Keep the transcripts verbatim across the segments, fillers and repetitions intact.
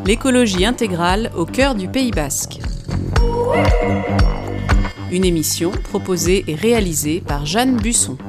L'écologie intégrale au cœur du Pays basque. Une émission proposée et réalisée par Jeanne Busson.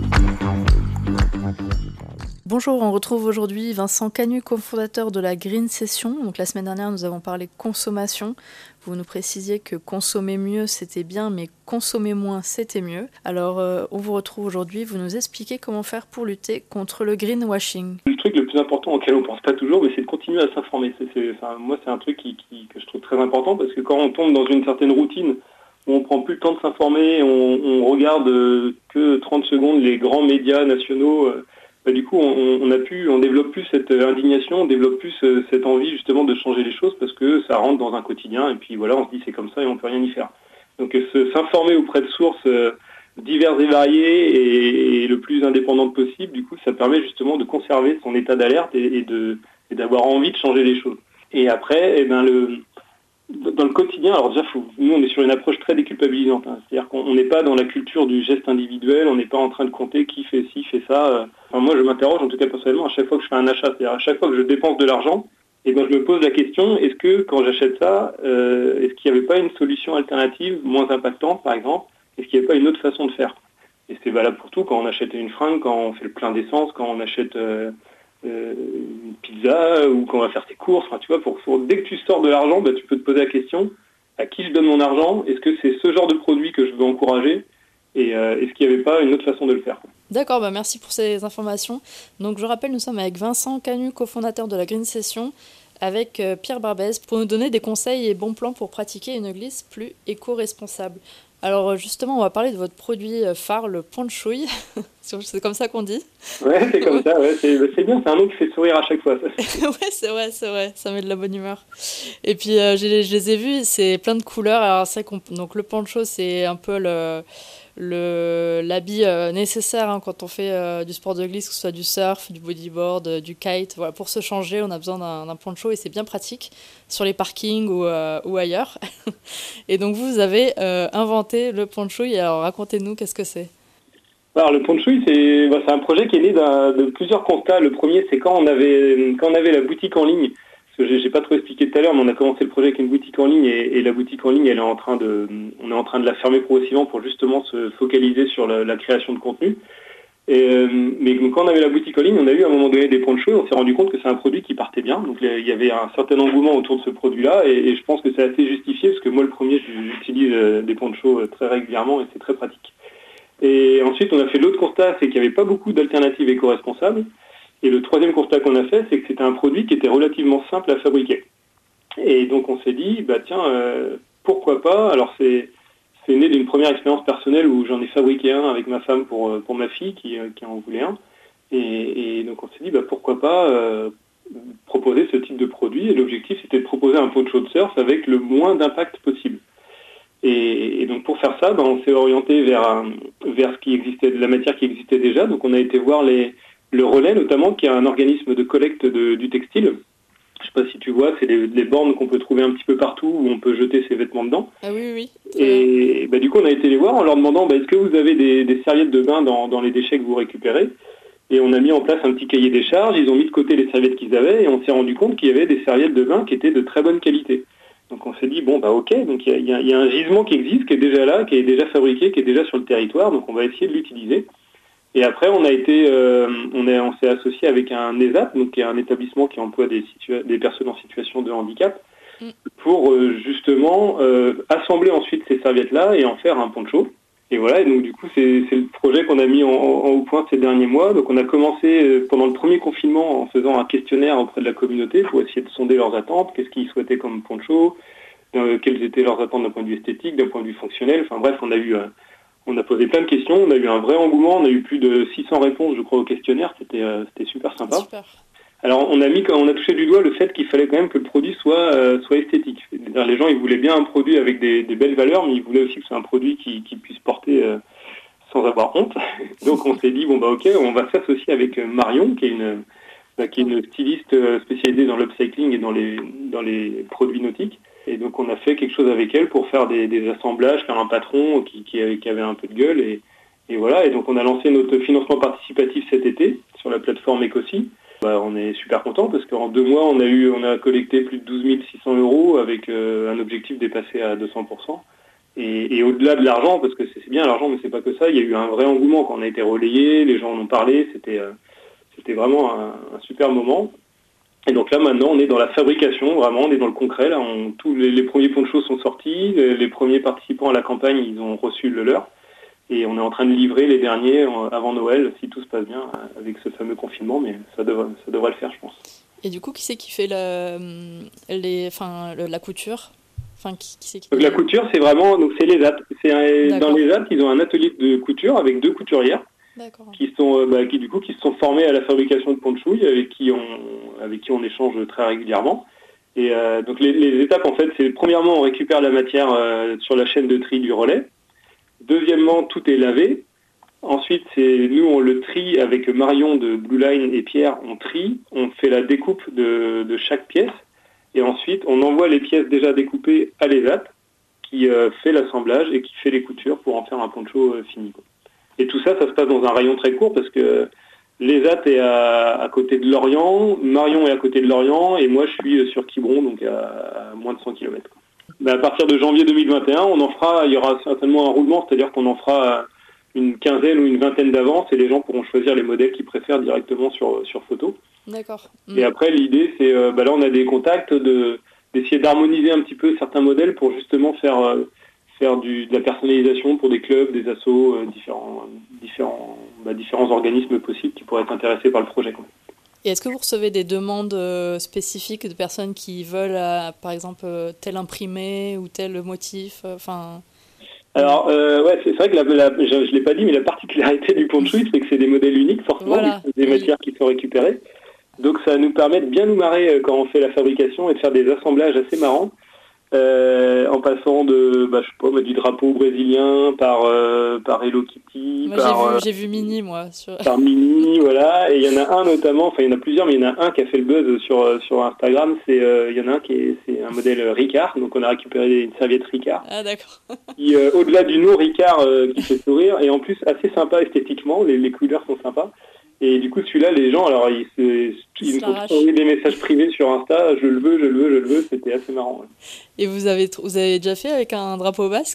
Bonjour, on retrouve aujourd'hui Vincent Canu, cofondateur de la Green Session. Donc la semaine dernière, nous avons parlé consommation. Vous nous précisiez que consommer mieux, c'était bien, mais consommer moins, c'était mieux. Alors, euh, on vous retrouve aujourd'hui. Vous nous expliquez comment faire pour lutter contre le greenwashing. Le truc le plus important auquel on ne pense pas toujours, mais c'est de continuer à s'informer. C'est, c'est, enfin, moi, c'est un truc qui, qui, que je trouve très important parce que quand on tombe dans une certaine routine, où on prend plus le temps de s'informer, on, on regarde euh, que trente secondes les grands médias nationaux, euh, bah, du coup, on, on a pu, on développe plus cette indignation, on développe plus euh, cette envie justement de changer les choses parce que ça rentre dans un quotidien et puis voilà, on se dit c'est comme ça et on peut rien y faire. Donc euh, se, s'informer auprès de sources euh, diverses et variées et, et le plus indépendantes possible, du coup, ça permet justement de conserver son état d'alerte et, et, de, et d'avoir envie de changer les choses. Et après, eh ben le dans le quotidien, alors déjà, faut, nous on est sur une approche très déculpabilisante, hein. C'est-à-dire qu'on n'est pas dans la culture du geste individuel, on n'est pas en train de compter qui fait ci, fait ça. Enfin, moi je m'interroge, en tout cas personnellement, à chaque fois que je fais un achat, c'est-à-dire à chaque fois que je dépense de l'argent, et ben je me pose la question, est-ce que quand j'achète ça, euh, est-ce qu'il n'y avait pas une solution alternative, moins impactante par exemple, est-ce qu'il n'y avait pas une autre façon de faire? Et c'est valable pour tout, quand on achète une fringue, quand on fait le plein d'essence, quand on achète euh, Euh, une pizza ou quand on va faire ses courses, enfin, tu vois, pour, pour, dès que tu sors de l'argent, bah, tu peux te poser la question, à qui je donne mon argent? Est-ce que c'est ce genre de produit que je veux encourager? Et euh, est-ce qu'il n'y avait pas une autre façon de le faire? D'accord, bah merci pour ces informations. Donc je rappelle, nous sommes avec Vincent Canu, cofondateur de la Green Session, avec euh, Pierre Barbès, pour nous donner des conseils et bons plans pour pratiquer une glisse plus éco-responsable. Alors justement, on va parler de votre produit phare, le ponchouille. C'est comme ça qu'on dit. Ouais, c'est comme ça, ouais. c'est, c'est bien, c'est un nom qui fait sourire à chaque fois. Ça. Ouais, c'est vrai, c'est vrai, ça met de la bonne humeur. Et puis, euh, je, je les ai vus, c'est plein de couleurs. Alors, c'est qu'on, donc le poncho, c'est un peu le, le, l'habit euh, nécessaire hein, quand on fait euh, du sport de glisse, que ce soit du surf, du bodyboard, euh, du kite. Voilà, pour se changer, on a besoin d'un, d'un poncho et c'est bien pratique sur les parkings ou, euh, ou ailleurs. Et donc, vous avez euh, inventé le ponchouille. Alors, racontez-nous, qu'est-ce que c'est? Alors le ponchouille, c'est, bah, c'est un projet qui est né d'un, de plusieurs constats. Le premier, c'est quand on avait, quand on avait la boutique en ligne. Parce que j'ai, j'ai pas trop expliqué tout à l'heure, mais on a commencé le projet avec une boutique en ligne et, et la boutique en ligne, elle est en train de, on est en train de la fermer progressivement pour justement se focaliser sur la, la création de contenu. Et, euh, mais quand on avait la boutique en ligne, on a eu à un moment donné des ponchos et on s'est rendu compte que c'est un produit qui partait bien. Donc il y avait un certain engouement autour de ce produit-là et, et je pense que c'est assez justifié parce que moi le premier, j'utilise des ponchos très régulièrement et c'est très pratique. Et ensuite, on a fait l'autre constat, c'est qu'il n'y avait pas beaucoup d'alternatives éco-responsables. Et le troisième constat qu'on a fait, c'est que c'était un produit qui était relativement simple à fabriquer. Et donc on s'est dit, bah tiens, euh, pourquoi pas? Alors c'est, c'est né d'une première expérience personnelle où j'en ai fabriqué un avec ma femme pour, pour ma fille qui, qui en voulait un. Et, et donc on s'est dit, bah pourquoi pas euh, proposer ce type de produit. Et l'objectif, c'était de proposer un poncho de surf avec le moins d'impact possible. Et, et donc pour faire ça, ben, on s'est orienté vers, un, vers ce qui existait, de la matière qui existait déjà. Donc on a été voir les, le Relais notamment, qui est un organisme de collecte de, du textile. Je ne sais pas si tu vois, c'est les, les bornes qu'on peut trouver un petit peu partout où on peut jeter ses vêtements dedans. Ah oui, oui. Et ben, du coup on a été les voir en leur demandant ben, est-ce que vous avez des, des serviettes de bain dans, dans les déchets que vous récupérez? Et on a mis en place un petit cahier des charges, ils ont mis de côté les serviettes qu'ils avaient et on s'est rendu compte qu'il y avait des serviettes de bain qui étaient de très bonne qualité. Donc on s'est dit, bon bah ok, donc il y, y, y a un gisement qui existe, qui est déjà là, qui est déjà fabriqué, qui est déjà sur le territoire, donc on va essayer de l'utiliser. Et après on a été, euh, on, est, on s'est associé avec un E S A P, donc qui est un établissement qui emploie des, situa- des personnes en situation de handicap, pour euh, justement euh, assembler ensuite ces serviettes-là et en faire un poncho. Et voilà, et donc du coup c'est, c'est le projet qu'on a mis en, en, en haut point ces derniers mois. Donc on a commencé euh, pendant le premier confinement en faisant un questionnaire auprès de la communauté pour essayer de sonder leurs attentes, qu'est-ce qu'ils souhaitaient comme poncho, euh, quelles étaient leurs attentes d'un point de vue esthétique, d'un point de vue fonctionnel. Enfin bref, on a eu, euh, on a posé plein de questions, on a eu un vrai engouement, on a eu plus de six cents réponses je crois au questionnaire, c'était, euh, c'était super sympa. Super. Alors on a mis, on a touché du doigt le fait qu'il fallait quand même que le produit soit, euh, soit esthétique. C'est-à-dire, les gens ils voulaient bien un produit avec des, des belles valeurs, mais ils voulaient aussi que ce soit un produit qui, qui puisse porter euh, sans avoir honte. Donc on s'est dit bon bah ok, on va s'associer avec Marion qui est une, bah, qui est une styliste spécialisée dans l'upcycling et dans les, dans les produits nautiques. Et donc on a fait quelque chose avec elle pour faire des, des assemblages, faire un patron qui, qui, qui avait un peu de gueule et, et voilà. Et donc on a lancé notre financement participatif cet été sur la plateforme Ecosi. Bah, on est super content parce qu'en deux mois, on a eu, on a collecté plus de douze mille six cents euros avec euh, un objectif dépassé à deux cents pour cent. Et, et au-delà de l'argent, parce que c'est, c'est bien l'argent, mais c'est pas que ça, il y a eu un vrai engouement quand on a été relayé, les gens en ont parlé, c'était, euh, c'était vraiment un, un super moment. Et donc là, maintenant, on est dans la fabrication, vraiment, on est dans le concret. Là, on, tous les, les premiers ponchos sont sortis, les, les premiers participants à la campagne, ils ont reçu le leur. Et on est en train de livrer les derniers avant Noël, si tout se passe bien, avec ce fameux confinement, mais ça devrait, ça devrait le faire, je pense. Et du coup, qui c'est qui fait la, les, enfin, le, la couture enfin, qui, qui c'est qui... Donc la couture, c'est vraiment, donc c'est les A T. C'est un, dans les A T, ils ont un atelier de couture avec deux couturières. D'accord. Qui sont, bah, qui du coup, qui se sont formées à la fabrication de ponchouilles, avec qui on, avec qui on échange très régulièrement. Et euh, donc les, les étapes, en fait, c'est premièrement, on récupère la matière euh, sur la chaîne de tri du relais. Deuxièmement, tout est lavé. Ensuite, c'est nous, on le trie avec Marion de Blue Line et Pierre, on trie, on fait la découpe de, de chaque pièce. Et ensuite, on envoie les pièces déjà découpées à l'E S A T, qui euh, fait l'assemblage et qui fait les coutures pour en faire un poncho euh, fini, quoi. Et tout ça, ça se passe dans un rayon très court parce que l'E S A T est à, à côté de Lorient, Marion est à côté de Lorient et moi je suis sur Quiberon, donc à, à moins de cent kilomètres. Ben, à partir de janvier deux mille vingt et un, on en fera, il y aura certainement un roulement, c'est-à-dire qu'on en fera une quinzaine ou une vingtaine d'avance et les gens pourront choisir les modèles qu'ils préfèrent directement sur, sur photo. D'accord. Et après, l'idée, c'est, euh, ben là on a des contacts, de, d'essayer d'harmoniser un petit peu certains modèles pour justement faire... Euh, faire du, de la personnalisation pour des clubs, des assos, euh, différents, différents, bah, différents organismes possibles qui pourraient être intéressés par le projet, quoi. Et est-ce que vous recevez des demandes euh, spécifiques de personnes qui veulent, euh, par exemple, euh, tel imprimé ou tel motif enfin... euh, Alors, euh, ouais, c'est, c'est vrai que la, la, je ne l'ai pas dit, mais la particularité du ponchouille, c'est que c'est des modèles uniques, forcément, voilà, des oui. matières qui sont récupérées. Donc ça nous permet de bien nous marrer quand on fait la fabrication et de faire des assemblages assez marrants. Euh, en passant de, bah, je sais pas, du drapeau brésilien par euh, par Hello Kitty, moi, par j'ai vu, euh, j'ai vu Minnie, moi, sur... par Minnie, voilà. Et il y en a un notamment, enfin il y en a plusieurs, mais il y en a un qui a fait le buzz sur sur Instagram. C'est euh, il y en a un qui est c'est un modèle Ricard, donc on a récupéré une serviette Ricard. Ah d'accord. Qui euh, au-delà du nom Ricard euh, qui fait sourire et en plus assez sympa esthétiquement, les, les couleurs sont sympas. Et du coup, celui-là, les gens, alors, ils, se, ils nous ont envoyé des messages privés sur Insta, je le veux, je le veux, je le veux, c'était assez marrant. Ouais. Et vous avez, vous avez déjà fait avec un drapeau basque ?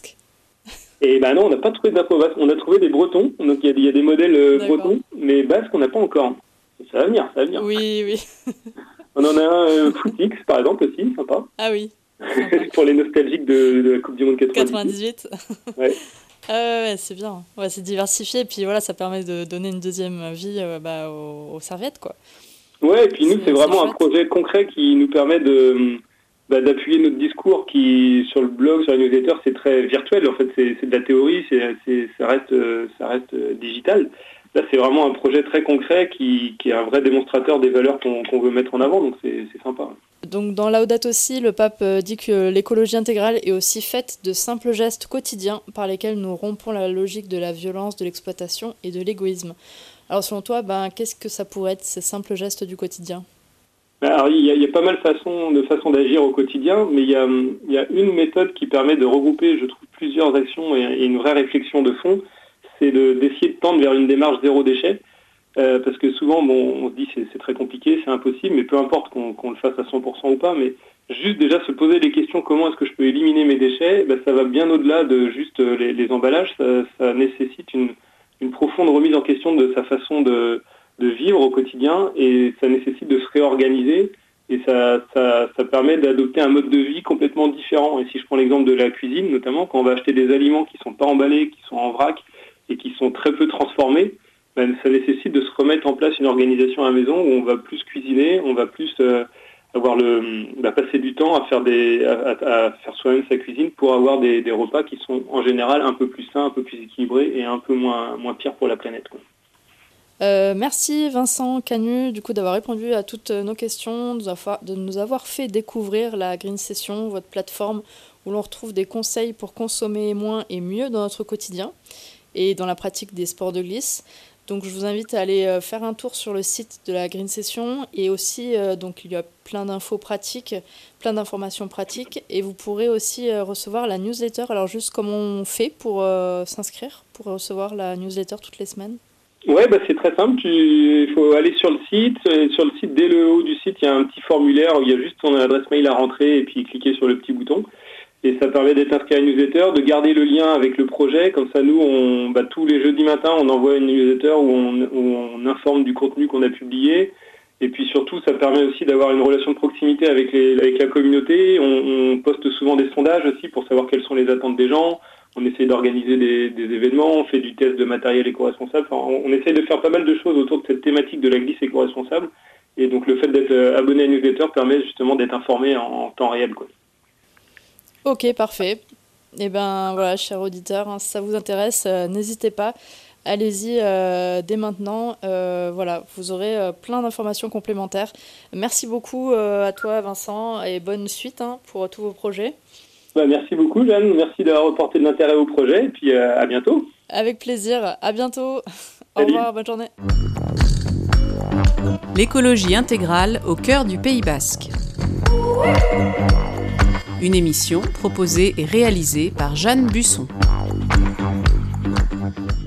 Et ben non, on n'a pas trouvé de drapeau basque, on a trouvé des bretons, donc il y, y a des modèles euh, bretons, mais basques, on n'a pas encore. Ça va venir, ça va venir. Oui, oui. On en a un euh, Footix, par exemple, aussi, sympa. Ah oui. Pour les nostalgiques de, de la Coupe du Monde quatre-vingt-dix-huit. Ouais. Ah ouais, c'est bien. Ouais, c'est diversifié, et puis voilà, ça permet de donner une deuxième vie euh, bah, aux, aux serviettes, quoi. Ouais, et puis nous, c'est, c'est vraiment c'est un projet concret qui nous permet de, bah, d'appuyer notre discours qui, sur le blog, sur la newsletter, c'est très virtuel. En fait, c'est, c'est de la théorie, c'est, c'est, ça reste, ça reste digital. Là, c'est vraiment un projet très concret qui, qui est un vrai démonstrateur des valeurs qu'on, qu'on veut mettre en avant, donc c'est, c'est sympa. Donc dans Laudato Si, le pape dit que l'écologie intégrale est aussi faite de simples gestes quotidiens par lesquels nous rompons la logique de la violence, de l'exploitation et de l'égoïsme. Alors selon toi, ben, qu'est-ce que ça pourrait être ces simples gestes du quotidien ? Alors il y, a, il y a pas mal de façons, de façons d'agir au quotidien, mais il y, a, il y a une méthode qui permet de regrouper, je trouve, plusieurs actions et, et une vraie réflexion de fond, c'est de, d'essayer de tendre vers une démarche zéro déchet. Euh, parce que souvent, bon, on se dit c'est, c'est très compliqué, c'est impossible, mais peu importe qu'on, qu'on le fasse à cent pour cent ou pas, mais juste déjà se poser les questions comment est-ce que je peux éliminer mes déchets, ben, ça va bien au-delà de juste les, les emballages, ça, ça nécessite une, une profonde remise en question de sa façon de, de vivre au quotidien et ça nécessite de se réorganiser et ça, ça, ça permet d'adopter un mode de vie complètement différent. Et si je prends l'exemple de la cuisine, notamment, quand on va acheter des aliments qui ne sont pas emballés, qui sont en vrac et qui sont très peu transformés, ben, ça nécessite de se remettre en place une organisation à la maison où on va plus cuisiner, on va plus euh, avoir le, bah, passer du temps à faire des, à, à faire soi-même sa cuisine pour avoir des, des repas qui sont en général un peu plus sains, un peu plus équilibrés et un peu moins, moins pires pour la planète, quoi. Euh, merci Vincent Canu du coup d'avoir répondu à toutes nos questions, de nous avoir fait découvrir la Green Session, votre plateforme où l'on retrouve des conseils pour consommer moins et mieux dans notre quotidien et dans la pratique des sports de glisse. Donc je vous invite à aller faire un tour sur le site de la Green Session et aussi euh, donc il y a plein d'infos pratiques, plein d'informations pratiques et vous pourrez aussi euh, recevoir la newsletter. Alors juste comment on fait pour euh, s'inscrire, pour recevoir la newsletter toutes les semaines ? Ouais, bah, c'est très simple. Il faut aller sur le site. Et sur le site, dès le haut du site, il y a un petit formulaire où il y a juste ton adresse mail à rentrer et puis cliquer sur le petit bouton. Et ça permet d'être inscrit à une newsletter, de garder le lien avec le projet. Comme ça, nous, on, bah, tous les jeudis matins, on envoie une newsletter où on, où on informe du contenu qu'on a publié. Et puis surtout, ça permet aussi d'avoir une relation de proximité avec, les, avec la communauté. On, on poste souvent des sondages aussi pour savoir quelles sont les attentes des gens. On essaie d'organiser des, des événements, on fait du test de matériel éco-responsable. Enfin, on, on essaie de faire pas mal de choses autour de cette thématique de la glisse éco-responsable. Et donc le fait d'être abonné à une newsletter permet justement d'être informé en, en temps réel, quoi. Ok, parfait. Et ben voilà, chers auditeurs, hein, si ça vous intéresse, euh, n'hésitez pas. Allez-y euh, dès maintenant. Euh, voilà, vous aurez euh, plein d'informations complémentaires. Merci beaucoup euh, à toi, Vincent, et bonne suite hein, pour tous vos projets. Bah, merci beaucoup, Jeanne. Merci d'avoir reporté de l'intérêt au projet. Et puis euh, à bientôt. Avec plaisir. À bientôt. Au Salut. revoir. Bonne journée. L'écologie intégrale au cœur du Pays Basque. Une émission proposée et réalisée par Jeanne Busson.